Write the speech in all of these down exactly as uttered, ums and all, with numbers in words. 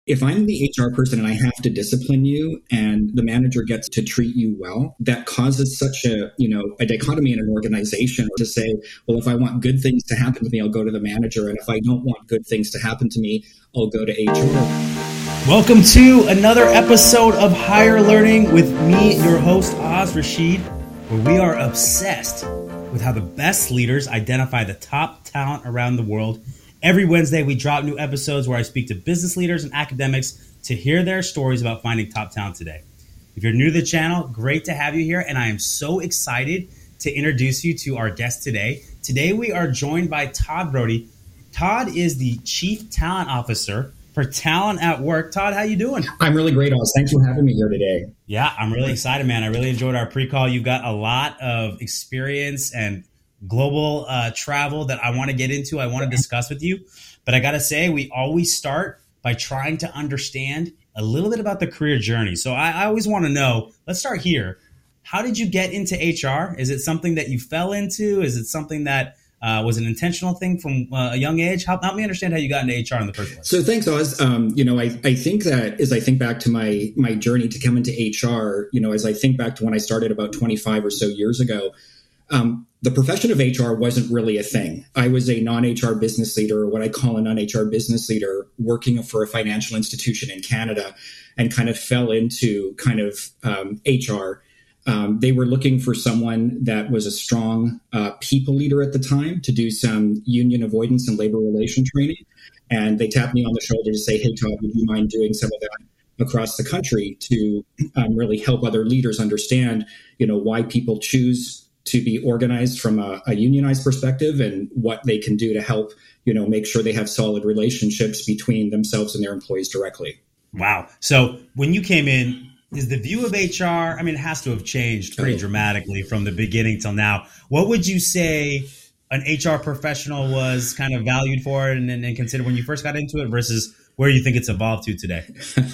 If I'm the H R person and I have to discipline you and the manager gets to treat you well, that causes such a, you know, a dichotomy in an organization to say, well, if I want good things to happen to me, I'll go to the manager. And if I don't want good things to happen to me, I'll go to H R. Welcome to another episode of Higher Learning with me, your host, Oz Rashid, where we are obsessed with how the best leaders identify the top talent around the world. Every Wednesday, we drop new episodes where I speak to business leaders and academics to hear their stories about finding top talent today. If you're new to the channel, great to have you here, and I am so excited to introduce you to our guest today. Today, we are joined by Todd Brody. Todd is the Chief Talent Officer for Talent at Work. Todd, how you doing? I'm really great, Oz. Thanks for having me here today. Yeah, I'm really excited, man. I really enjoyed our pre-call. You've got a lot of experience and global uh, travel that I want to get into, I want to discuss with you. But I got to say, we always start by trying to understand a little bit about the career journey. So I, I always want to know, let's start here. How did you get into H R? Is it something that you fell into? Is it something that uh, was an intentional thing from uh, a young age? Help, help me understand how you got into H R in the first place. So thanks, Oz. Um, you know, I, I think that as I think back to my my journey to come into H R, you know, as I think back to when I started about twenty-five or so years ago, um, the profession of H R wasn't really a thing. I was a non-H R business leader, or what I call a non-H R business leader, working for a financial institution in Canada, and kind of fell into kind of um, H R. Um, they were looking for someone that was a strong uh, people leader at the time to do some union avoidance and labor relation training. And they tapped me on the shoulder to say, hey, Todd, would you mind doing some of that across the country to um, really help other leaders understand, you know, why people choose to be organized from a, a unionized perspective and what they can do to help, you know, make sure they have solid relationships between themselves and their employees directly. Wow. So when you came in, is the view of H R, I mean, it has to have changed pretty oh. dramatically from the beginning till now. What would you say an H R professional was kind of valued for and, and, and considered when you first got into it versus where you think it's evolved to today?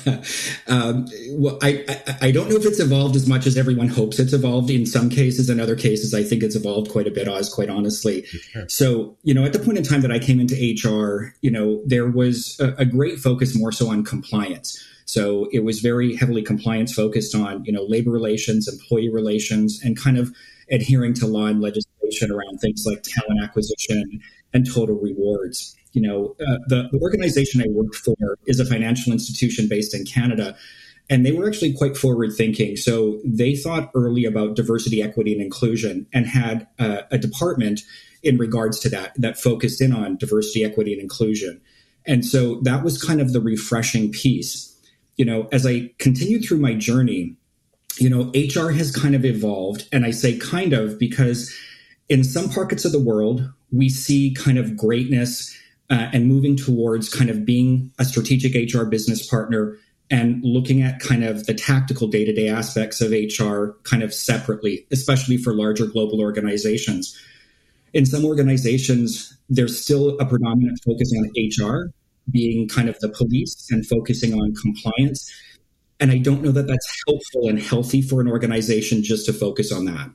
um, well, I, I, I don't know if it's evolved as much as everyone hopes it's evolved. In some cases, in other cases, I think it's evolved quite a bit, Oz, quite honestly. Sure. So, you know, at the point in time that I came into H R, you know, there was a, a great focus more so on compliance. So it was very heavily compliance focused on, you know, labor relations, employee relations, and kind of adhering to law and legislation around things like talent acquisition and total rewards. You know, uh, the, the organization I worked for is a financial institution based in Canada, and they were actually quite forward thinking. So they thought early about diversity, equity, and inclusion, and had uh, a department in regards to that, that focused in on diversity, equity, and inclusion. And so that was kind of the refreshing piece. You know, as I continued through my journey, you know, H R has kind of evolved. And I say kind of because in some pockets of the world, we see kind of greatness Uh, and moving towards kind of being a strategic H R business partner and looking at kind of the tactical day-to-day aspects of H R kind of separately, especially for larger global organizations. In some organizations, there's still a predominant focus on H R being kind of the police and focusing on compliance. And I don't know that that's helpful and healthy for an organization just to focus on that.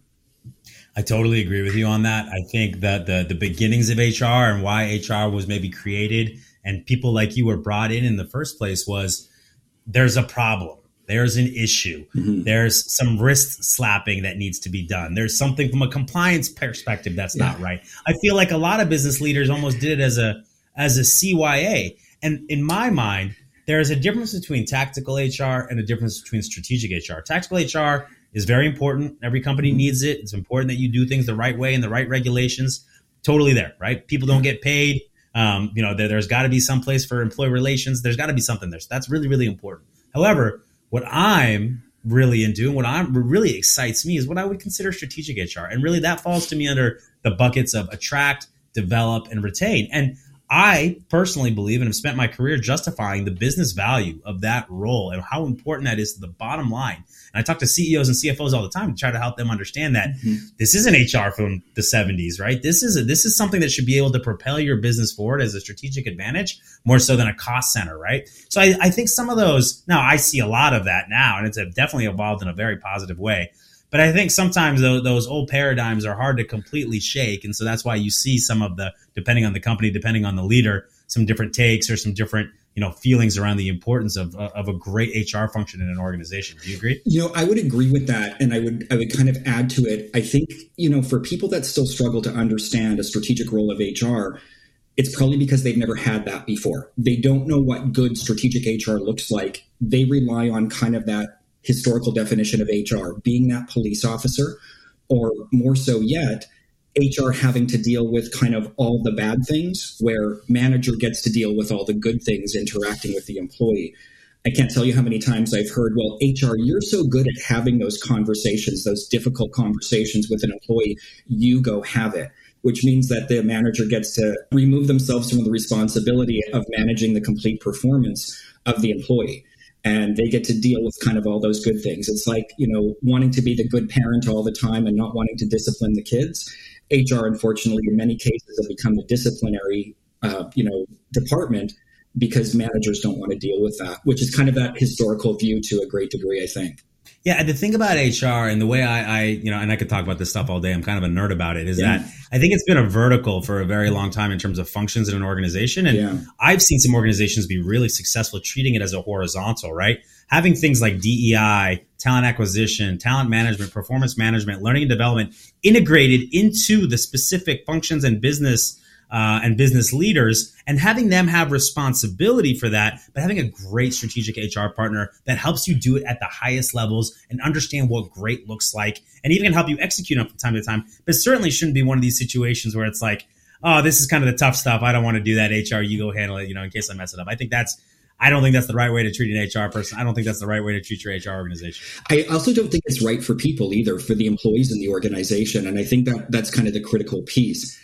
I totally agree with you on that. I think that the the beginnings of H R and why H R was maybe created and people like you were brought in in the first place was there's a problem. There's an issue. Mm-hmm. There's some wrist slapping that needs to be done. There's something from a compliance perspective that's yeah. not right. I feel like a lot of business leaders almost did it as a as a C Y A. And in my mind, there is a difference between tactical H R and a difference between strategic H R. Tactical H R is very important. Every company needs it. It's important that you do things the right way and the right regulations. Totally there, right? People don't get paid. Um, you know, there, there's got to be some place for employee relations. There's got to be something there. So that's really, really important. However, what I'm really into and what I'm really excites me is what I would consider strategic H R. And really that falls to me under the buckets of attract, develop, and retain. And I personally believe and have spent my career justifying the business value of that role and how important that is to the bottom line. And I talk to C E Os and C F Os all the time to try to help them understand that mm-hmm. this isn't H R from the seventies, right? This is a, this is something that should be able to propel your business forward as a strategic advantage more so than a cost center, right? So I, I think some of those, now I see a lot of that now, and it's definitely evolved in a very positive way. But I think sometimes those, those old paradigms are hard to completely shake. And so that's why you see some of the, depending on the company, depending on the leader, some different takes or some different you know, feelings around the importance of of a great H R function in an organization. Do you agree? You know, I would agree with that, and I would I would kind of add to it. I think, you know, for people that still struggle to understand a strategic role of H R, it's probably because they've never had that before. They don't know what good strategic H R looks like. They rely on kind of that historical definition of H R, being that police officer, or more so yet, H R having to deal with kind of all the bad things, where manager gets to deal with all the good things interacting with the employee. I can't tell you how many times I've heard, well, H R, you're so good at having those conversations, those difficult conversations with an employee, you go have it, which means that the manager gets to remove themselves from the responsibility of managing the complete performance of the employee. And they get to deal with kind of all those good things. It's like, you know, wanting to be the good parent all the time and not wanting to discipline the kids. H R, unfortunately, in many cases, have become the disciplinary, uh, you know, department because managers don't want to deal with that, which is kind of that historical view to a great degree, I think. Yeah, and the thing about H R and the way I, I, you know, and I could talk about this stuff all day. I'm kind of a nerd about it. Is yeah. that I think it's been a vertical for a very long time in terms of functions in an organization, and yeah. I've seen some organizations be really successful treating it as a horizontal, right? Having things like D E I, talent acquisition, talent management, performance management, learning and development integrated into the specific functions and business. Uh, and business leaders, and having them have responsibility for that, but having a great strategic H R partner that helps you do it at the highest levels and understand what great looks like, and even can help you execute it from time to time. But certainly shouldn't be one of these situations where it's like, oh, this is kind of the tough stuff. I don't want to do that. H R, you go handle it, you know, in case I mess it up. I think that's, I don't think that's the right way to treat an H R person. I don't think that's the right way to treat your H R organization. I also don't think it's right for people either, for the employees in the organization. And I think that that's kind of the critical piece.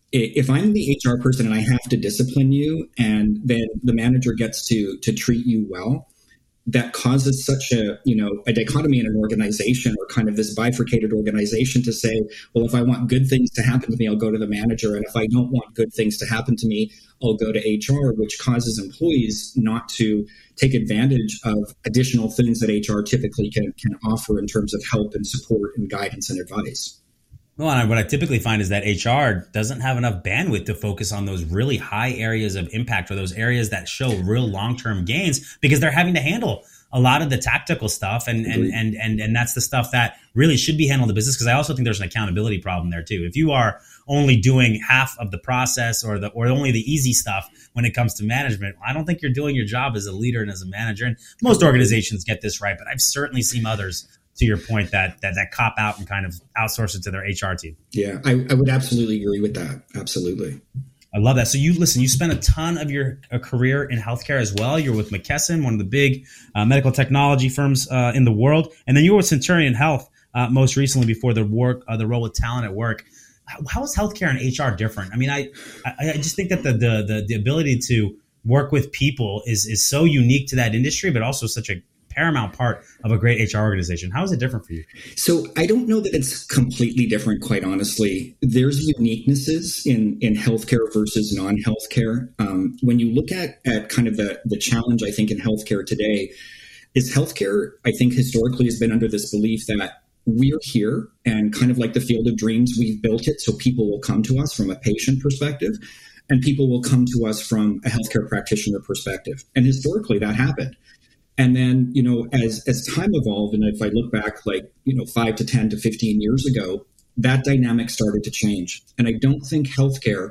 If I'm the H R person and I have to discipline you, and then the manager gets to to treat you well, that causes such a, you know, a dichotomy in an organization, or kind of this bifurcated organization, to say, well, if I want good things to happen to me, I'll go to the manager. And if I don't want good things to happen to me, I'll go to H R, which causes employees not to take advantage of additional things that H R typically can, can offer in terms of help and support and guidance and advice. Well, and what I typically find is that H R doesn't have enough bandwidth to focus on those really high areas of impact, or those areas that show real long-term gains, because they're having to handle a lot of the tactical stuff. And, and, and, and, and that's the stuff that really should be handled in the business. Because I also think there's an accountability problem there too. If you are only doing half of the process, or the, or only the easy stuff when it comes to management, I don't think you're doing your job as a leader and as a manager. And most organizations get this right, but I've certainly seen others, to your point, that, that that cop out and kind of outsource it to their H R team. Yeah, I, I would absolutely agree with that. Absolutely. I love that. So you listen, you spent a ton of your uh, career in healthcare as well. You're with McKesson, one of the big uh, medical technology firms uh, in the world. And then you were with Centurion Health uh, most recently before the work, uh, the role with Talent at Work. How, how is healthcare and H R different? I mean, I, I, I just think that the, the the the ability to work with people is is so unique to that industry, but also such a paramount part of a great H R organization. How is it different for you? So I don't know that it's completely different, quite honestly. There's uniquenesses in, in healthcare versus non-healthcare. Um, when you look at, at kind of the, the challenge, I think, in healthcare today, is healthcare, I think, historically has been under this belief that we're here, and kind of like the Field of Dreams, we've built it so people will come to us from a patient perspective, and people will come to us from a healthcare practitioner perspective. And historically that happened. And then, you know, as as time evolved, and if I look back like, you know, five to ten to fifteen years ago, that dynamic started to change. And I don't think healthcare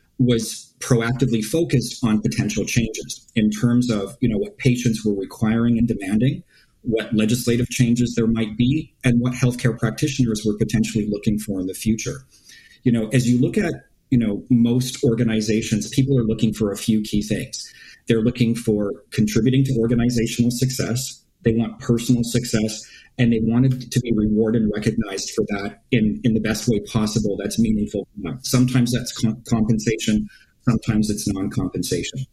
was proactively focused on potential changes in terms of, you know, what patients were requiring and demanding, what legislative changes there might be, and what healthcare practitioners were potentially looking for in the future. You know, as you look at, you know, most organizations, people are looking for a few key things. They're looking for contributing to organizational success. They want personal success, and they want it to be rewarded and recognized for that in, in the best way possible that's meaningful. Sometimes that's com- compensation. Sometimes it's non-compensation.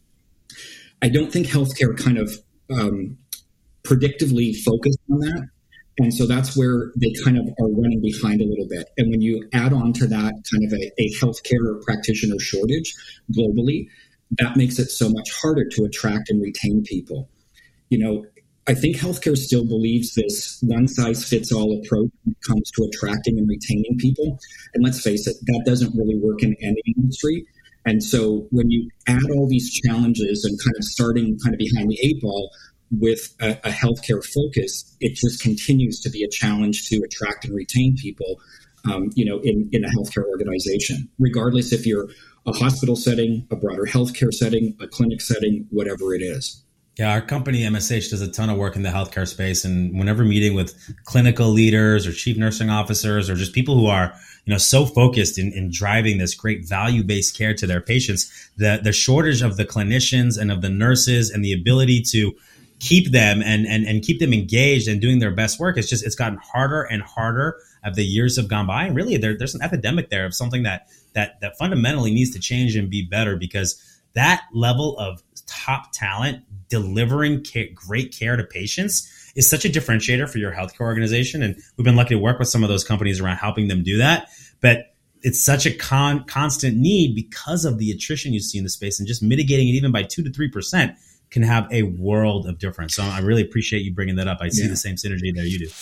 I don't think healthcare kind of um, predictively focused on that. And so that's where they kind of are running behind a little bit. And when you add on to that kind of a, a healthcare practitioner shortage globally, that makes it so much harder to attract and retain people. You know, I think healthcare still believes this one-size-fits-all approach when it comes to attracting and retaining people. And let's face it, that doesn't really work in any industry. And so when you add all these challenges and kind of starting kind of behind the eight ball with a, a healthcare focus, it just continues to be a challenge to attract and retain people, um, you know, in, in a healthcare organization, regardless if you're a hospital setting, a broader healthcare setting, a clinic setting, whatever it is. Yeah, our company, M S H, does a ton of work in the healthcare space. And whenever meeting with clinical leaders or chief nursing officers or just people who are, you know, so focused in, in driving this great value-based care to their patients, the, the shortage of the clinicians and of the nurses and the ability to keep them and, and, and keep them engaged and doing their best work, it's just, it's gotten harder and harder as the years have gone by. And really, there, there's an epidemic there of something that, that, that fundamentally needs to change and be better, because that level of top talent delivering care, great care to patients is such a differentiator for your healthcare organization. And we've been lucky to work with some of those companies around helping them do that. But it's such a con- constant need because of the attrition you see in the space, and just mitigating it even by two to three percent can have a world of difference. So I really appreciate you bringing that up. I see yeah. the same synergy there you do.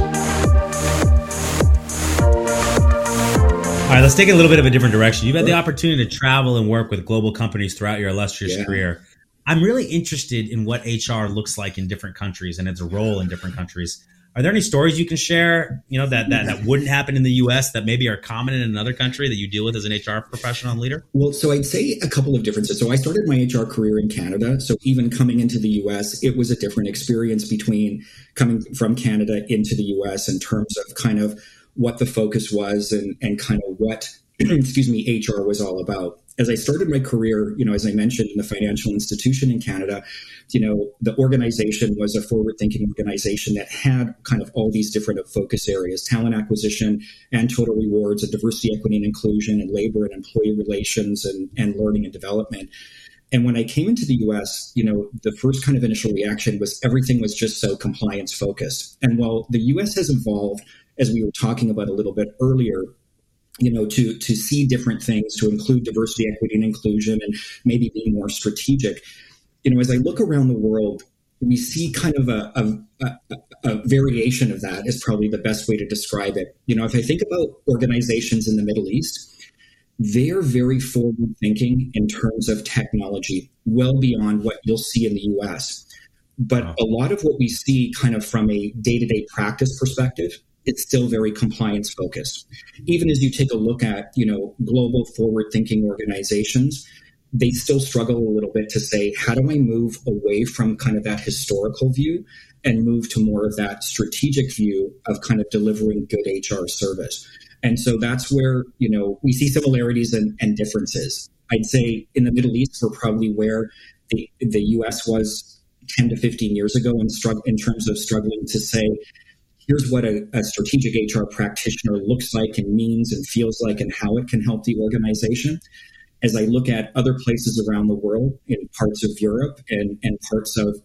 All right, let's take it a little bit of a different direction. You've had the opportunity to travel and work with global companies throughout your illustrious yeah. career. I'm really interested in what H R looks like in different countries and its role in different countries. Are there any stories you can share, you know, that, that that wouldn't happen in the U S that maybe are common in another country that you deal with as an H R professional and leader? Well, so I'd say a couple of differences. So I started my H R career in Canada. So even coming into the U S, it was a different experience between coming from Canada into the U S in terms of kind of what the focus was and, and kind of what, excuse me, H R was all about. As I started my career, you know, as I mentioned, in the financial institution in Canada, you know, the organization was a forward-thinking organization that had kind of all these different focus areas: talent acquisition and total rewards, and diversity, equity, and inclusion, and labor and employee relations, and, and learning and development. And when I came into the U S, you know, the first kind of initial reaction was everything was just so compliance focused. And while the U S has evolved, as we were talking about a little bit earlier, you know, to to see different things, to include diversity, equity, and inclusion, and maybe be more strategic. You know, as I look around the world, we see kind of a, a, a, a variation of that is probably the best way to describe it. You know, if I think about organizations in the Middle East, they're very forward thinking in terms of technology, well beyond what you'll see in the U S. But wow. a lot of what we see kind of from a day-to-day practice perspective, it's still very compliance focused. Even as you take a look at, you know, global forward-thinking organizations, they still struggle a little bit to say, how do I move away from kind of that historical view and move to more of that strategic view of kind of delivering good H R service? And so that's where, you know, we see similarities and, and differences. I'd say in the Middle East, we're probably where the, the U S was ten to fifteen years ago in, strugg- in terms of struggling to say, here's what a, a strategic H R practitioner looks like and means and feels like and how it can help the organization. As I look at other places around the world, in parts of Europe and, and parts of,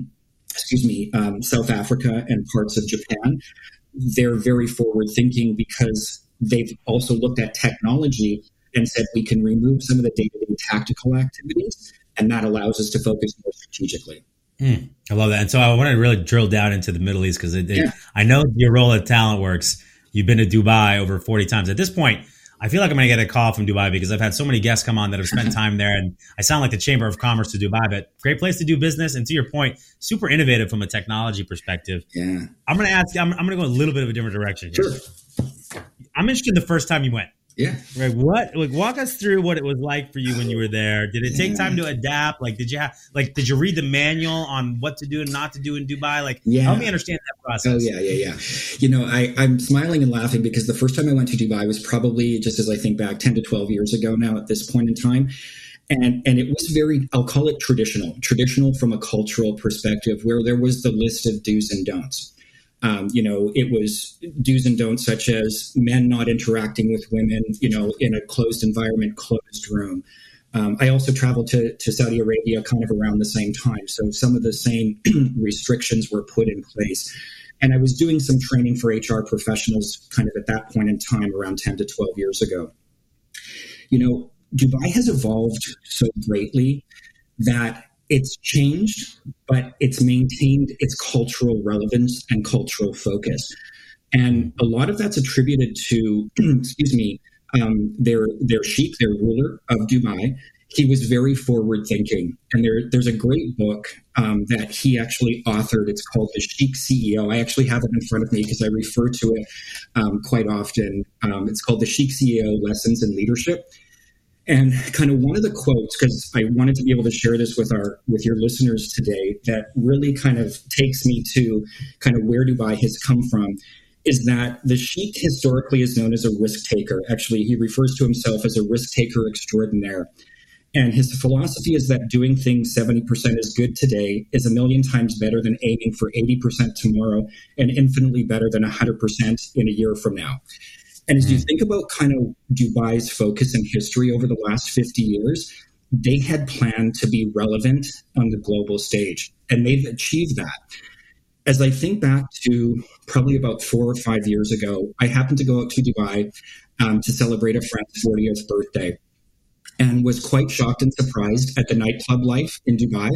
excuse me, um, South Africa and parts of Japan, they're very forward thinking because they've also looked at technology and said we can remove some of the day-to-day tactical activities, and that allows us to focus more strategically. Mm, I love that. And so I want to really drill down into the Middle East, because yeah. I know your role at TalentWorks, you've been to Dubai over forty times. At this point, I feel like I'm going to get a call from Dubai because I've had so many guests come on that have spent time there, and I sound like the Chamber of Commerce to Dubai, but great place to do business. And to your point, super innovative from a technology perspective. Yeah. I'm going to ask you, I'm, I'm going to go a little bit of a different direction here. Sure. I'm interested in the first time you went. Yeah. Right. What, like, walk us through what it was like for you when you were there. Did it take yeah. time to adapt? Like, did you have, like, did you read the manual on what to do and not to do in Dubai? Like, yeah. help me understand that process. Oh, yeah, yeah, yeah. You know, I, I'm smiling and laughing because the first time I went to Dubai was probably, just as I think back, ten to twelve years ago now at this point in time. And and it was very, I'll call it traditional, traditional from a cultural perspective, where there was the list of do's and don'ts. Um, you know, it was do's and don'ts such as men not interacting with women, you know, in a closed environment, closed room. Um, I also traveled to, to Saudi Arabia kind of around the same time. So some of the same restrictions were put in place. And I was doing some training for H R professionals kind of at that point in time, around ten to twelve years ago. You know, Dubai has evolved so greatly that it's changed, but it's maintained its cultural relevance and cultural focus. And a lot of that's attributed to, excuse me, um, their their sheikh, their ruler of Dubai, he was very forward thinking. And there, there's a great book um, that he actually authored. It's called The Sheikh C E O. I actually have it in front of me because I refer to it um, quite often. Um, it's called The Sheikh C E O Lessons in Leadership. And kind of one of the quotes, because I wanted to be able to share this with our with your listeners today, that really kind of takes me to kind of where Dubai has come from, is that the sheikh historically is known as a risk taker. Actually, he refers to himself as a risk taker extraordinaire. And his philosophy is that doing things seventy percent is good today is a million times better than aiming for eighty percent tomorrow, and infinitely better than one hundred percent in a year from now. And as you think about kind of Dubai's focus and history over the last fifty years, they had planned to be relevant on the global stage, and they've achieved that. As I think back to probably about four or five years ago, I happened to go out to Dubai um, to celebrate a friend's fortieth birthday, and was quite shocked and surprised at the nightclub life in Dubai.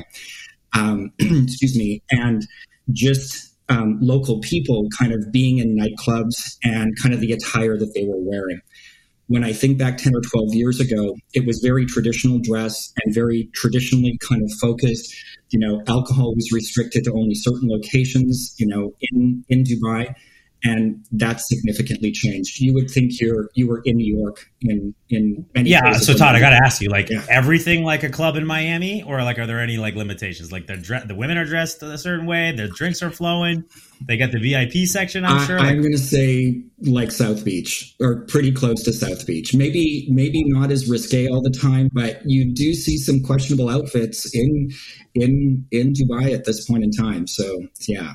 Um, excuse me, and just Um, local people kind of being in nightclubs and kind of the attire that they were wearing. When I think back ten or twelve years ago, it was very traditional dress and very traditionally kind of focused. You know, alcohol was restricted to only certain locations, you know, in, in Dubai. And that's significantly changed. You would think you're you were in New York in in many yeah. So Todd, I got to ask you, like yeah. everything like a club in Miami, or like are there any like limitations? Like the dre- the women are dressed a certain way, their drinks are flowing, they got the V I P section. I'm I, sure. I'm like- going to say like South Beach, or pretty close to South Beach. Maybe maybe not as risque all the time, but you do see some questionable outfits in in in Dubai at this point in time. So yeah.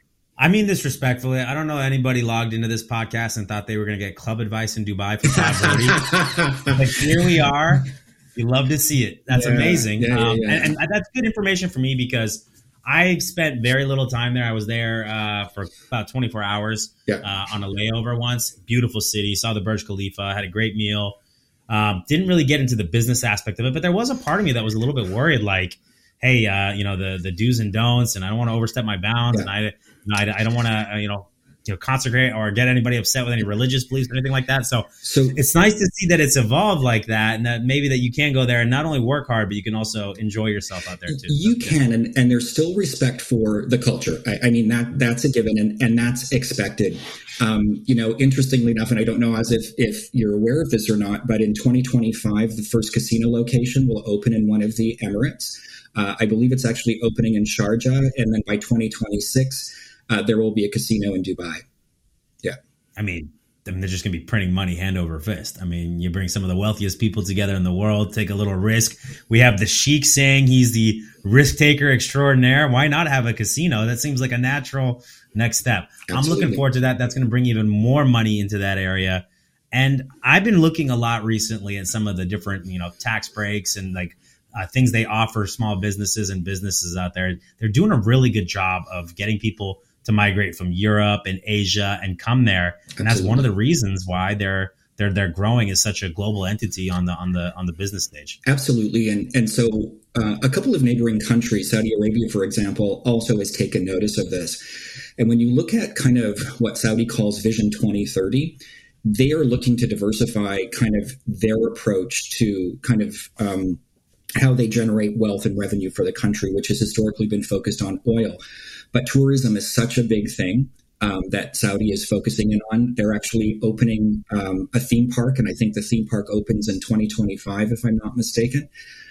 I mean this respectfully. I don't know anybody logged into this podcast and thought they were going to get club advice in Dubai from Todd Brody. Like here we are. You love to see it. That's yeah, amazing. Yeah, yeah, um, yeah. And, and that's good information for me because I spent very little time there. I was there uh, for about twenty-four hours yeah. uh, on a layover once. Beautiful city. Saw the Burj Khalifa. Had a great meal. Um, didn't really get into the business aspect of it, but there was a part of me that was a little bit worried, like, hey, uh, you know, the the do's and don'ts, and I don't want to overstep my bounds, yeah. and I. No, I, I don't want to, uh, you know, you know, consecrate or get anybody upset with any religious beliefs or anything like that. So, so it's nice to see that it's evolved like that, and that maybe that you can go there and not only work hard, but you can also enjoy yourself out there too. You so, can, and, and there's still respect for the culture. I, I mean, that that's a given, and, and that's expected. Um, you know, interestingly enough, and I don't know as if, if you're aware of this or not, but in twenty twenty-five, the first casino location will open in one of the Emirates. Uh, I believe it's actually opening in Sharjah, and then by twenty twenty-six, Uh, there will be a casino in Dubai. Yeah. I mean, I mean, they're just going to be printing money hand over fist. I mean, you bring some of the wealthiest people together in the world, take a little risk. We have the sheikh saying he's the risk taker extraordinaire. Why not have a casino? That seems like a natural next step. Absolutely. I'm looking forward to that. That's going to bring even more money into that area. And I've been looking a lot recently at some of the different, you know, tax breaks and like uh, things they offer small businesses and businesses out there. They're doing a really good job of getting people to migrate from Europe and Asia and come there. And Absolutely. That's one of the reasons why they're they're they're growing as such a global entity on the on the on the business stage. Absolutely. And and so uh, a couple of neighboring countries, Saudi Arabia, for example, also has taken notice of this. And when you look at kind of what Saudi calls Vision twenty thirty, they are looking to diversify kind of their approach to kind of um, how they generate wealth and revenue for the country, which has historically been focused on oil. But tourism is such a big thing um, that Saudi is focusing in on. They're actually opening um, a theme park, and I think the theme park opens in twenty twenty-five, if I'm not mistaken.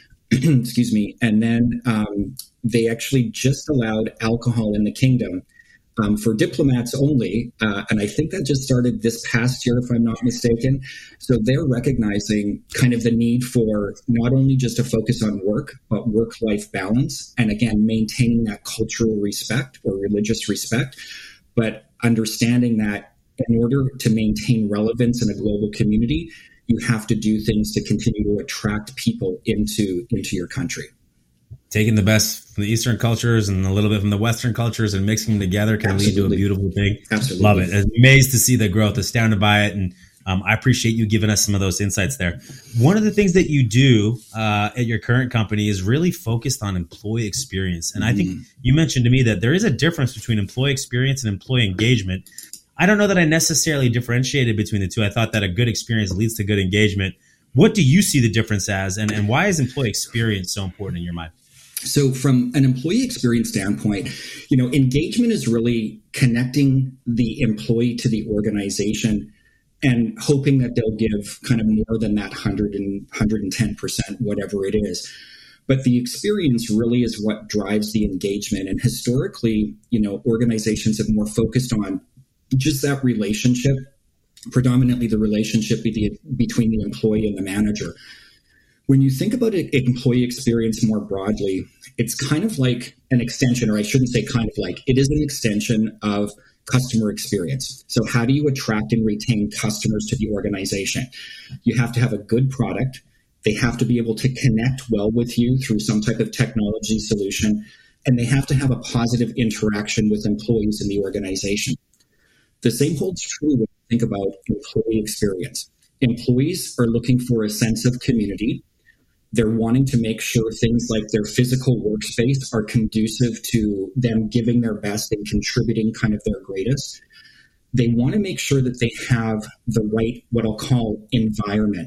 Excuse me. And then um, they actually just allowed alcohol in the kingdom um, for diplomats only. Uh, and I think that just started this past year, if I'm not mistaken. So they're recognizing kind of the need for not only just a focus on work, but work-life balance. And again, maintaining that cultural respect or religious respect, but understanding that in order to maintain relevance in a global community, you have to do things to continue to attract people into, into your country. Taking the best from the Eastern cultures and a little bit from the Western cultures and mixing them together can Absolutely. lead to a beautiful thing. Absolutely. Love it. I'm amazed to see the growth, astounded by it. And um, I appreciate you giving us some of those insights there. One of the things that you do uh, at your current company is really focused on employee experience. And mm. I think you mentioned to me that there is a difference between employee experience and employee engagement. I don't know that I necessarily differentiated between the two. I thought that a good experience leads to good engagement. What do you see the difference as, and, and why is employee experience so important in your mind? So from an employee experience standpoint, you know, engagement is really connecting the employee to the organization and hoping that they'll give kind of more than that one hundred and one hundred ten percent, whatever it is. But the experience really is what drives the engagement. And historically, you know, organizations have more focused on just that relationship, predominantly the relationship be- between the employee and the manager. When you think about it, employee experience more broadly, it's kind of like an extension, or I shouldn't say kind of like, it is an extension of customer experience. So how do you attract and retain customers to the organization? You have to have a good product. They have to be able to connect well with you through some type of technology solution, and they have to have a positive interaction with employees in the organization. The same holds true when you think about employee experience. Employees are looking for a sense of community. They're wanting to make sure things like their physical workspace are conducive to them giving their best and contributing kind of their greatest. They want to make sure that they have the right, what I'll call, environment.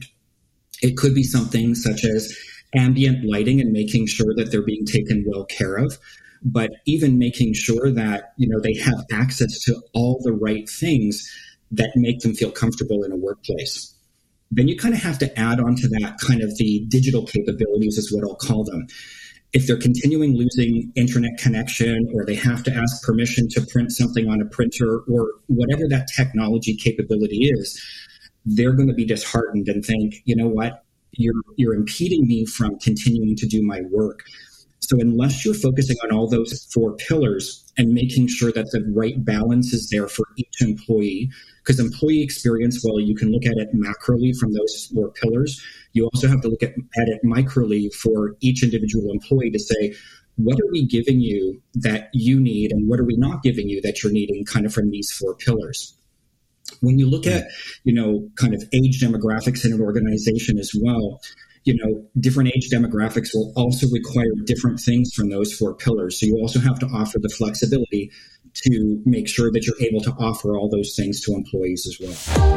It could be something such as ambient lighting and making sure that they're being taken well care of, but even making sure that, you know, they have access to all the right things that make them feel comfortable in a workplace. Then you kind of have to add on to that kind of the digital capabilities is what I'll call them. If they're continuing losing internet connection, or they have to ask permission to print something on a printer, or whatever that technology capability is, they're going to be disheartened and think, you know what, you're you're impeding me from continuing to do my work. So unless you're focusing on all those four pillars and making sure that the right balance is there for each employee, because employee experience, well, you can look at it macroly from those four pillars. You also have to look at, at it microly for each individual employee to say, what are we giving you that you need, and what are we not giving you that you're needing kind of from these four pillars? When you look at, you know, kind of age demographics in an organization as well, you know, different age demographics will also require different things from those four pillars. So you also have to offer the flexibility to make sure that you're able to offer all those things to employees as well.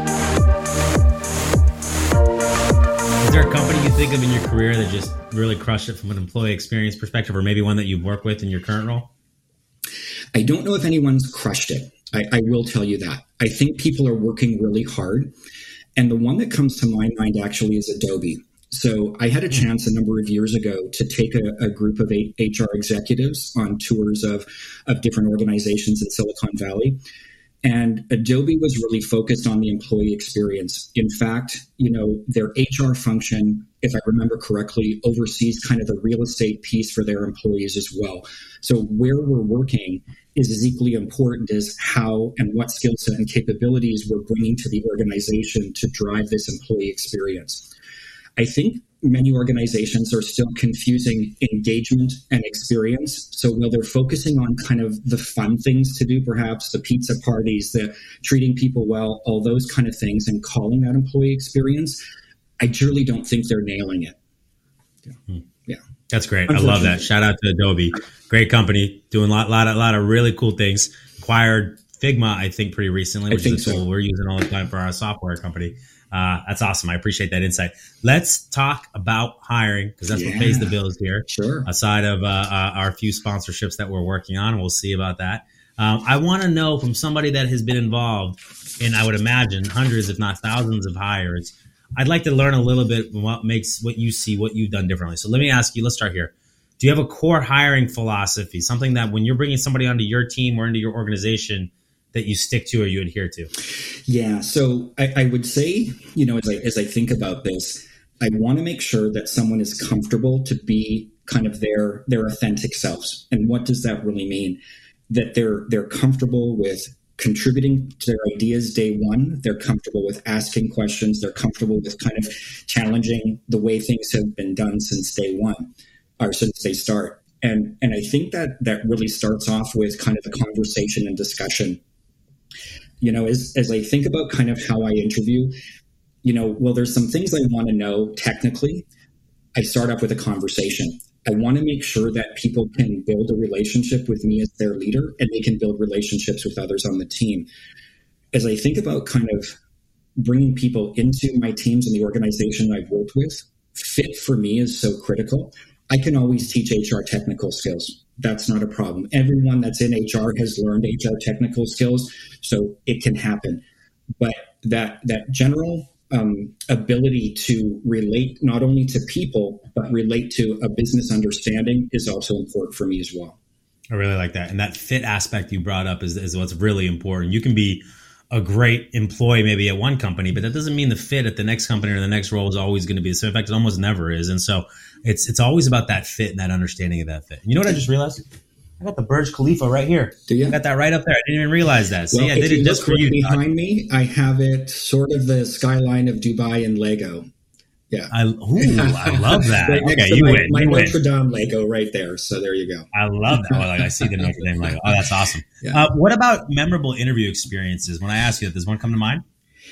Is there a company you think of in your career that just really crushed it from an employee experience perspective, or maybe one that you've worked with in your current role? I don't know if anyone's crushed it. I, I will tell you that. I think people are working really hard. And the one that comes to my mind actually is Adobe. So I had a chance a number of years ago to take a, a group of H R executives on tours of, of different organizations in Silicon Valley. And Adobe was really focused on the employee experience. In fact, you know, their H R function, if I remember correctly, oversees kind of the real estate piece for their employees as well. So where we're working is as equally important as how and what skill set and capabilities we're bringing to the organization to drive this employee experience. I think many organizations are still confusing engagement and experience. So while they're focusing on kind of the fun things to do, perhaps the pizza parties, the treating people well, all those kind of things, and calling that employee experience, I truly don't think they're nailing it. Yeah. Hmm. yeah. That's great. I love that. Shout out to Adobe. Great company, doing a lot, lot, lot of really cool things. Acquired Figma, I think, pretty recently, which is a tool so. we're using all the time for our software company. Uh, that's awesome. I appreciate that insight. Let's talk about hiring, because that's yeah, what pays the bills here. Sure. Aside of uh, uh, our few sponsorships that we're working on, we'll see about that. Um, I want to know from somebody that has been involved in, I would imagine, hundreds, if not thousands of hires. I'd like to learn a little bit what makes what you see, what you've done differently. So let me ask you, let's start here. Do you have a core hiring philosophy, something that when you're bringing somebody onto your team or into your organization that you stick to or you adhere to? Yeah. So I, I would say, you know, as I, as I think about this, I want to make sure that someone is comfortable to be kind of their, their authentic selves. And what does that really mean? That they're, they're comfortable with contributing to their ideas day one. They're comfortable with asking questions. They're comfortable with kind of challenging the way things have been done since day one, or since they start. And, and I think that that really starts off with kind of a conversation and discussion. You know, as, as I think about kind of how I interview, you know, well, there's some things I want to know technically. I start off with a conversation. I want to make sure that people can build a relationship with me as their leader, and they can build relationships with others on the team. as I think about kind of bringing people into my teams and the organization I've worked with, fit for me is so critical. I can always teach H R technical skills. That's not a problem. Everyone that's in H R has learned H R technical skills, so it can happen. But that that general um, ability to relate not only to people, but relate to a business understanding is also important for me as well. I really like that. And that fit aspect you brought up is, is what's really important. You can be a great employee maybe at one company, but that doesn't mean the fit at the next company or the next role is always going to be the same. In fact, it almost never is. And so it's it's always about that fit and that understanding of that fit. You know what I just realized? I got the Burj Khalifa right here. Do you? I got that right up there. I didn't even realize that. See, well, I did it just for you. Behind me, I have it sort of the skyline of Dubai and Lego. Yeah. I, ooh, I love that. Right okay, next to you my, win. My you Notre win. Dame Lego right there. So there you go. I love that. Well, like, I see the Notre Dame Lego. Oh, that's awesome. Yeah. Uh, what about memorable interview experiences? When I ask you, does one come to mind?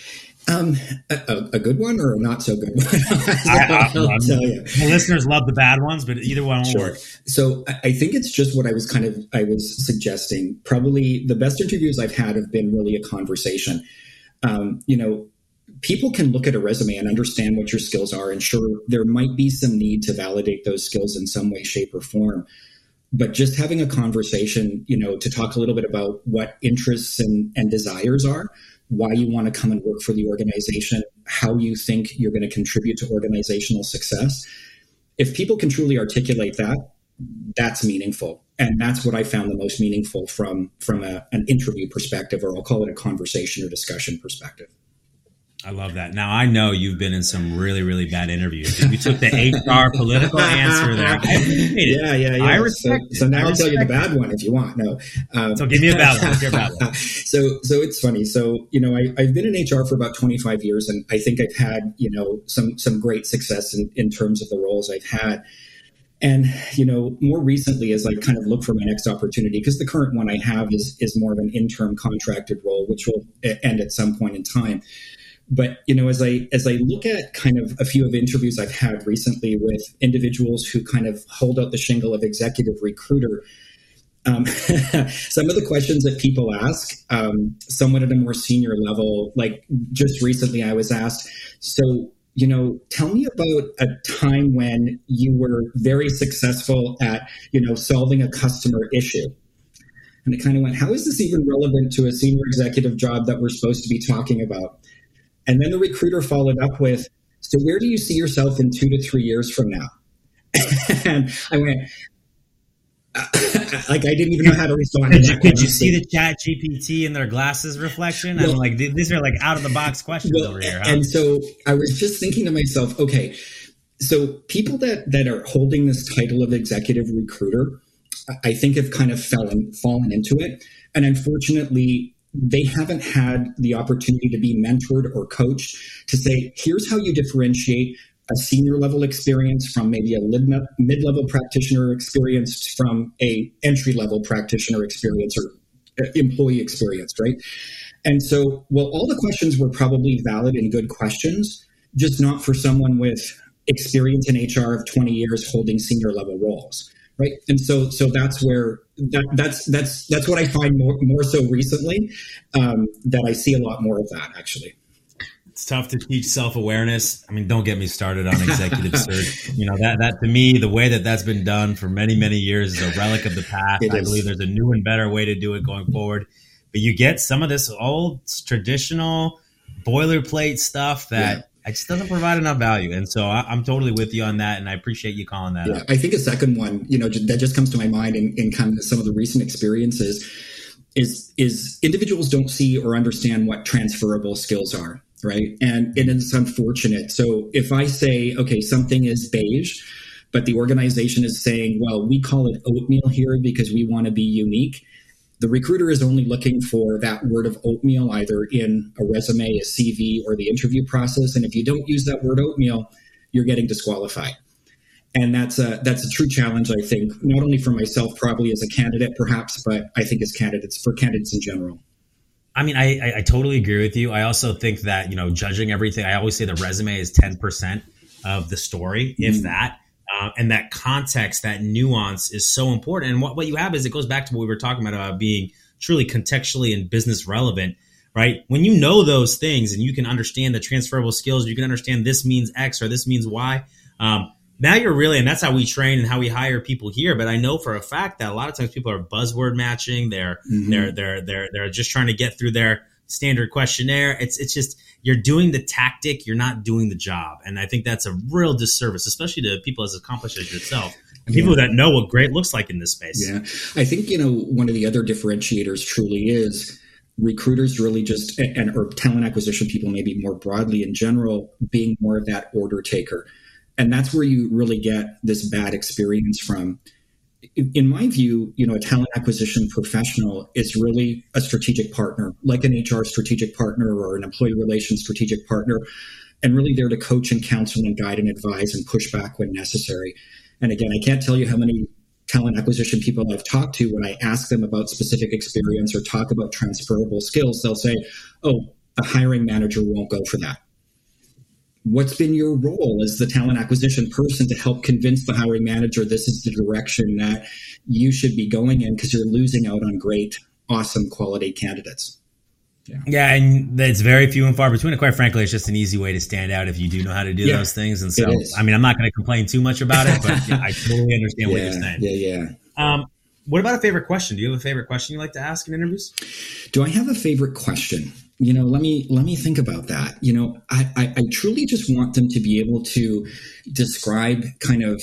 Um, a, a good one or a not so good one? I, I'll I, tell you. The listeners love the bad ones, but either one will Sure. work. So I think it's just what I was kind of, I was suggesting. Probably the best interviews I've had have been really a conversation. Um, you know, people can look at a resume and understand what your skills are. And sure, there might be some need to validate those skills in some way, shape, or form. But just having a conversation, you know, to talk a little bit about what interests and, and desires are, why you want to come and work for the organization, how you think you're going to contribute to organizational success. If people can truly articulate that, that's meaningful. And that's what I found the most meaningful from, from a, an interview perspective, or I'll call it a conversation or discussion perspective. I love that. Now, I know you've been in some really, really bad interviews. You took the H R political answer there. I appreciate it. Yeah, yeah, yeah. I respect so, so now I I'll tell you the respect bad one if you want. No. Um, so give me a bad one. Give me a bad one. so, so it's funny. So, you know, I, I've been in H R for about twenty-five years, and I think I've had, you know, some some great success in, in terms of the roles I've had. And, you know, more recently, as I kind of look for my next opportunity, because the current one I have is is more of an interim contracted role, which will end at some point in time. But, you know, as I as I look at kind of a few of the interviews I've had recently with individuals who kind of hold out the shingle of executive recruiter, um, some of the questions that people ask, um, somewhat at a more senior level, like just recently I was asked, so, you know, tell me about a time when you were very successful at, you know, solving a customer issue. And it kind of went, how is this even relevant to a senior executive job that we're supposed to be talking about? And then the recruiter followed up with, so where do you see yourself in two to three years from now? And I went, like, I didn't even know how to respond. Did you, did you see the Chat G P T in their glasses reflection? Well, I'm like, these are like out of the box questions well, over here. Huh? And so I was just thinking to myself, okay, so people that, that are holding this title of executive recruiter, I think have kind of fallen, fallen into it. And unfortunately, they haven't had the opportunity to be mentored or coached to say, here's how you differentiate a senior level experience from maybe a mid-level practitioner experience from a entry-level practitioner experience or employee experience, right? And so, well, all the questions were probably valid and good questions, just not for someone with experience in H R of twenty years holding senior level roles. Right. And so so that's where that, that's that's that's what I find more, more so recently, um, that I see a lot more of that, actually. It's tough to teach self-awareness. I mean, don't get me started on executive search. You know, that that to me, the way that that's been done for many, many years is a relic of the past. It I is. believe there's a new and better way to do it going forward. But you get some of this old traditional boilerplate stuff that yeah. it just doesn't provide enough value. And so I, I'm totally with you on that. And I appreciate you calling that yeah, out. I think a second one, you know, that just comes to my mind in, in kind of some of the recent experiences is, is individuals don't see or understand what transferable skills are, right? And, and it's unfortunate. So if I say, okay, something is beige, but the organization is saying, well, we call it oatmeal here because we want to be unique. The recruiter is only looking for that word of oatmeal, either in a resume, a C V, or the interview process. And if you don't use that word oatmeal, you're getting disqualified. And that's a, that's a true challenge, I think, not only for myself, probably as a candidate, perhaps, but I think as candidates, for candidates in general. I mean, I, I, I totally agree with you. I also think that, you know, judging everything, I always say the resume is ten percent of the story, if mm. that. Uh, and that context, that nuance is so important. And what, what you have is it goes back to what we were talking about, about being truly contextually and business relevant, right? When you know those things and you can understand the transferable skills, you can understand this means X or this means Y. Um, now you're really, and that's how we train and how we hire people here. But I know for a fact that a lot of times people are buzzword matching. They're mm-hmm. they're they're they're they're just trying to get through their standard questionnaire. It's it's just you're doing the tactic, you're not doing the job, and I think that's a real disservice, especially to people as accomplished as yourself and people yeah. that know what great looks like in this space. Yeah, I think you know one of the other differentiators truly is recruiters really just and or talent acquisition people maybe more broadly in general being more of that order taker. And that's where you really get this bad experience from. In my view, you know, a talent acquisition professional is really a strategic partner, like an H R strategic partner or an employee relations strategic partner, and really there to coach and counsel and guide and advise and push back when necessary. And again, I can't tell you how many talent acquisition people I've talked to when I ask them about specific experience or talk about transferable skills, they'll say, oh, a hiring manager won't go for that. What's been your role as the talent acquisition person to help convince the hiring manager this is the direction that you should be going in because you're losing out on great, awesome quality candidates? Yeah. yeah, and it's very few and far between. And quite frankly, it's just an easy way to stand out if you do know how to do yeah, those things. And so, I mean, I'm not going to complain too much about it, but yeah, I totally understand yeah, what you're saying. Yeah, yeah. Um, what about a favorite question? Do you have a favorite question you like to ask in interviews? Do I have a favorite question? You know, let me let me think about that. You know, I, I, I truly just want them to be able to describe kind of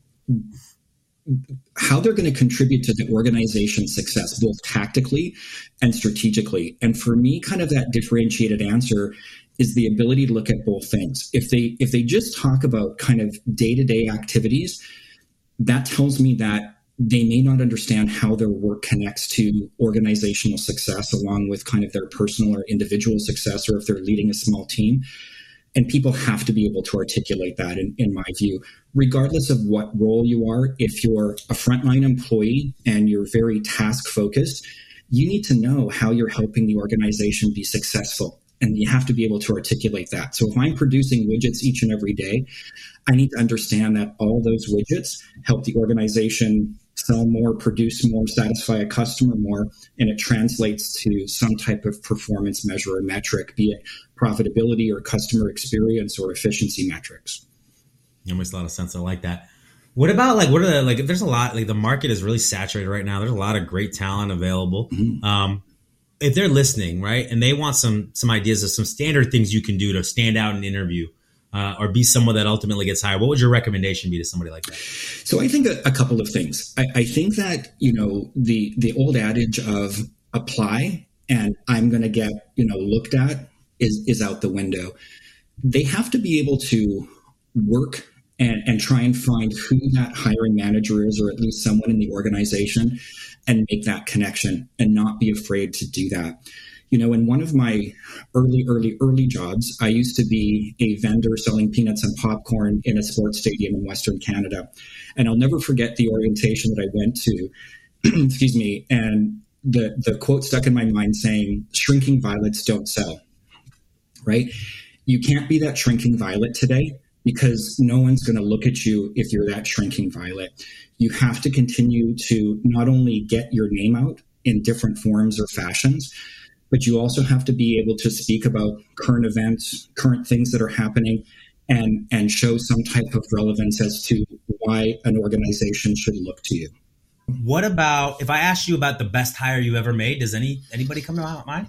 how they're going to contribute to the organization's success, both tactically and strategically. And for me, kind of that differentiated answer is the ability to look at both things. If they if they just talk about kind of day-to-day activities, that tells me that they may not understand how their work connects to organizational success along with kind of their personal or individual success, or if they're leading a small team. And people have to be able to articulate that, in, in my view, regardless of what role you are. If you're a frontline employee and you're very task focused, you need to know how you're helping the organization be successful. And you have to be able to articulate that. So if I'm producing widgets each and every day, I need to understand that all those widgets help the organization sell more, produce more, satisfy a customer more, and it translates to some type of performance measure or metric, be it profitability or customer experience or efficiency metrics. It makes a lot of sense. I like that. What about like, what are the, like, there's a lot, like the market is really saturated right now. There's a lot of great talent available. Mm-hmm. Um, if they're listening, right, and they want some some ideas of some standard things you can do to stand out in an interview uh, or be someone that ultimately gets hired, what would your recommendation be to somebody like that? So I think a, a couple of things. I, I think that, you know, the the old adage of apply and I'm going to get, you know, looked at is is out the window. They have to be able to work and, and try and find who that hiring manager is, or at least someone in the organization, and make that connection and not be afraid to do that. You know, in one of my early, early, early jobs, I used to be a vendor selling peanuts and popcorn in a sports stadium in Western Canada. And I'll never forget the orientation that I went to, excuse me, and the, the quote stuck in my mind saying, shrinking violets don't sell, right? You can't be that shrinking violet today because no one's going to look at you if you're that shrinking violet. You have to continue to not only get your name out in different forms or fashions, but you also have to be able to speak about current events, current things that are happening, and, and show some type of relevance as to why an organization should look to you. What about, if I asked you about the best hire you ever made, does any anybody come to mind?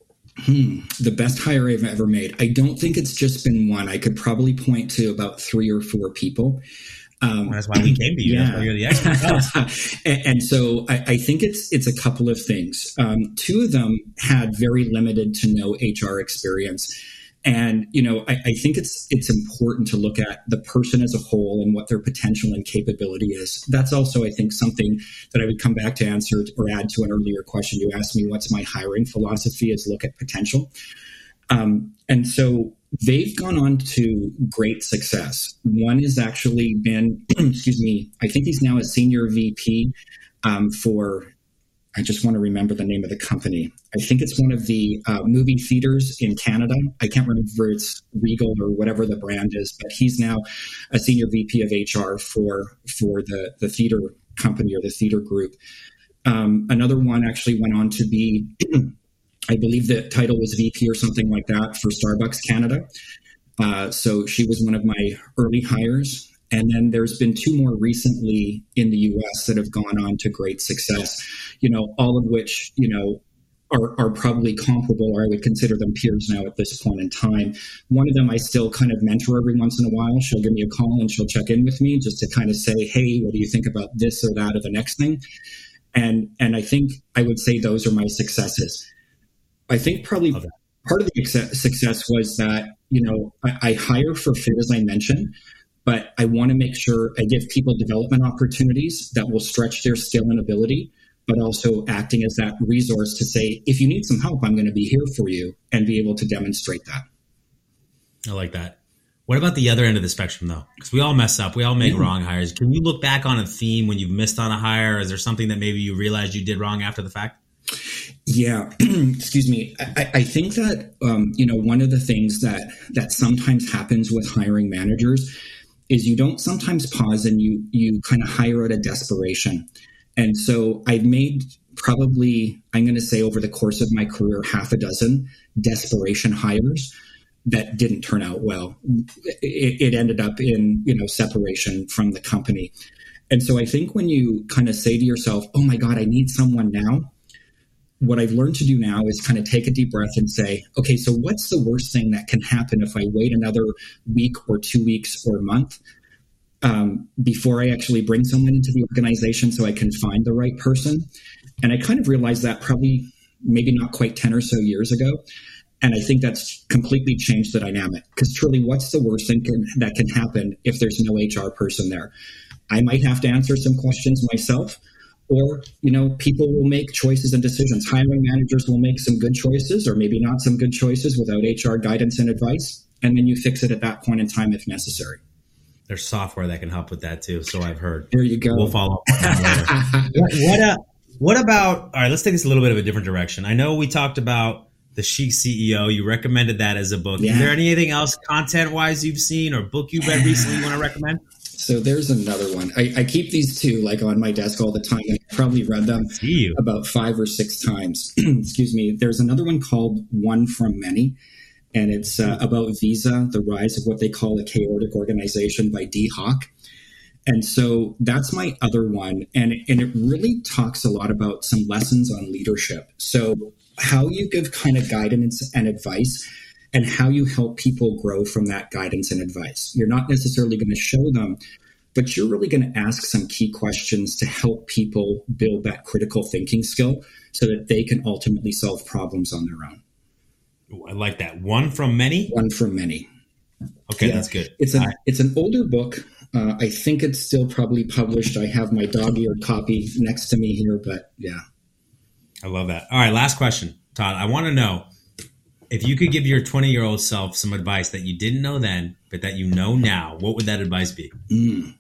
Hmm, the best hire I've ever made. I don't think it's just been one. I could probably point to about three or four people. Um, well, that's why we came to you. Yeah. That's why you're the expert. and, and so I, I think it's it's a couple of things. Um, two of them had very limited to no H R experience. And, you know, I, I think it's it's important to look at the person as a whole and what their potential and capability is. That's also, I think, something that I would come back to answer or add to an earlier question. You asked me, what's my hiring philosophy, is look at potential. Um, and so they've gone on to great success. One has actually been, excuse me, I think he's now a senior V P um, for, I just want to remember the name of the company. I think it's one of the uh, movie theaters in Canada. I can't remember if it's Regal or whatever the brand is, but he's now a senior V P of H R for for the, the theater company or the theater group. Um, another one actually went on to be I believe the title was V P or something like that for Starbucks Canada. Uh, so she was one of my early hires. And then there's been two more recently in the U S that have gone on to great success, you know, all of which, you know, are, are probably comparable, or I would consider them peers now at this point in time. One of them I still kind of mentor every once in a while. She'll give me a call and she'll check in with me just to kind of say, hey, what do you think about this or that or the next thing? And and I think I would say those are my successes. I think probably okay. part of the success was that, you know, I, I hire for fit, as I mentioned, but I want to make sure I give people development opportunities that will stretch their skill and ability, but also acting as that resource to say, if you need some help, I'm going to be here for you, and be able to demonstrate that. I like that. What about the other end of the spectrum, though? Because we all mess up. We all make yeah. wrong hires. Can you look back on a theme when you've missed on a hire? Is there something that maybe you realized you did wrong after the fact? Yeah. Excuse me. I, I think that, um, you know, one of the things that, that sometimes happens with hiring managers is you don't sometimes pause and you, you kind of hire out of desperation. And so I've made probably, I'm going to say over the course of my career, half a dozen desperation hires that didn't turn out well. It, it ended up in, you know, separation from the company. And so I think when you kind of say to yourself, oh my God, I need someone now. What I've learned to do now is kind of take a deep breath and say, okay, so what's the worst thing that can happen if I wait another week or two weeks or a month um, before I actually bring someone into the organization so I can find the right person? And I kind of realized that probably maybe not quite ten or so years ago. And I think that's completely changed the dynamic, because truly, what's the worst thing can, that can happen if there's no H R person there? I might have to answer some questions myself, or, you know, people will make choices and decisions. Hiring managers will make some good choices or maybe not some good choices without H R guidance and advice. And then you fix it at that point in time if necessary. There's software that can help with that too. So I've heard. There you go. We'll follow up on that later. what, what, uh, what about, all right, let's take this a little bit of a different direction. I know we talked about The Chic C E O. You recommended that as a book. Yeah. Is there anything else content-wise you've seen or book you've read recently you want to recommend? So there's another one. I, I keep these two like on my desk all the time. I've probably read them about five or six times. Excuse me. There's another one called One from Many, and it's uh, about Visa, the rise of what they call a chaotic organization by Dee Hock. And so that's my other one. And, and it really talks a lot about some lessons on leadership. So how you give kind of guidance and advice, and how you help people grow from that guidance and advice. You're not necessarily going to show them, but you're really going to ask some key questions to help people build that critical thinking skill so that they can ultimately solve problems on their own. Ooh, I like that. One from many? One from many. Okay, yeah, that's good. It's, a, it's an older book. Uh, I think it's still probably published. I have my dog-eared copy next to me here, but yeah. I love that. All right, last question, Todd. I want to know, if you could give your twenty-year-old self some advice that you didn't know then, but that you know now, what would that advice be? Mm.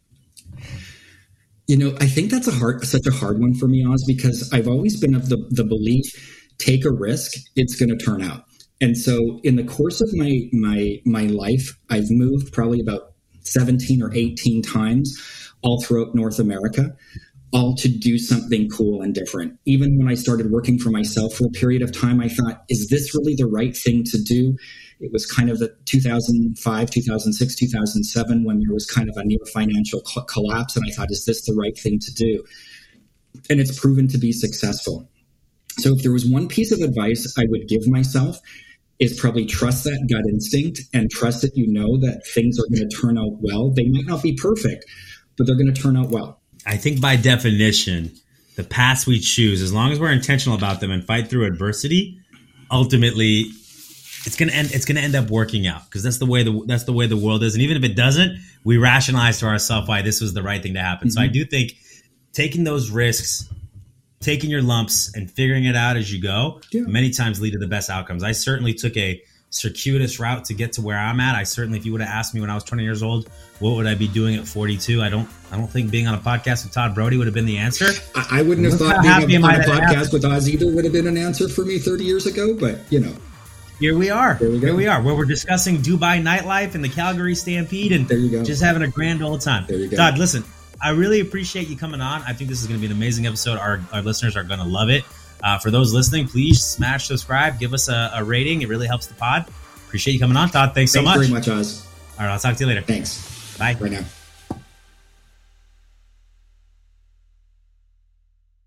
You know, I think that's a hard, such a hard one for me, Oz, because I've always been of the, the belief, take a risk, it's going to turn out. And so in the course of my my my life, I've moved probably about seventeen or eighteen times all throughout North America, all to do something cool and different. Even when I started working for myself for a period of time, I thought, is this really the right thing to do? It was kind of the two thousand five, two thousand six, two thousand seven, when there was kind of a near financial co- collapse. And I thought, is this the right thing to do? And it's proven to be successful. So if there was one piece of advice I would give myself, is probably trust that gut instinct and trust that you know that things are going to turn out well. They might not be perfect, but they're going to turn out well. I think by definition, the paths we choose, as long as we're intentional about them and fight through adversity, ultimately it's gonna end. It's gonna end up working out, because that's the way the that's the way the world is. And even if it doesn't, we rationalize to ourselves why this was the right thing to happen. Mm-hmm. So I do think taking those risks, taking your lumps, and figuring it out as you go, yeah. many times lead to the best outcomes. I certainly took a circuitous route to get to where I'm at. I certainly, if you would have asked me when I was twenty years old, what would I be doing at forty-two? I don't, I don't think being on a podcast with Todd Brody would have been the answer. I, I wouldn't have thought being on a podcast with Oz either would have been an answer for me thirty years ago, but you know. Here we are. There we go. Here we are, where we're discussing Dubai nightlife and the Calgary Stampede, and there you go. Just having a grand old time. There you go. Todd, listen, I really appreciate you coming on. I think this is going to be an amazing episode. Our, our listeners are going to love it. Uh, for those listening, please smash subscribe, give us a, a rating. It really helps the pod. Appreciate you coming on, Todd. Thanks, Thanks so much. very much, Oz. All right, I'll talk to you later. Thanks. Bye. Right now.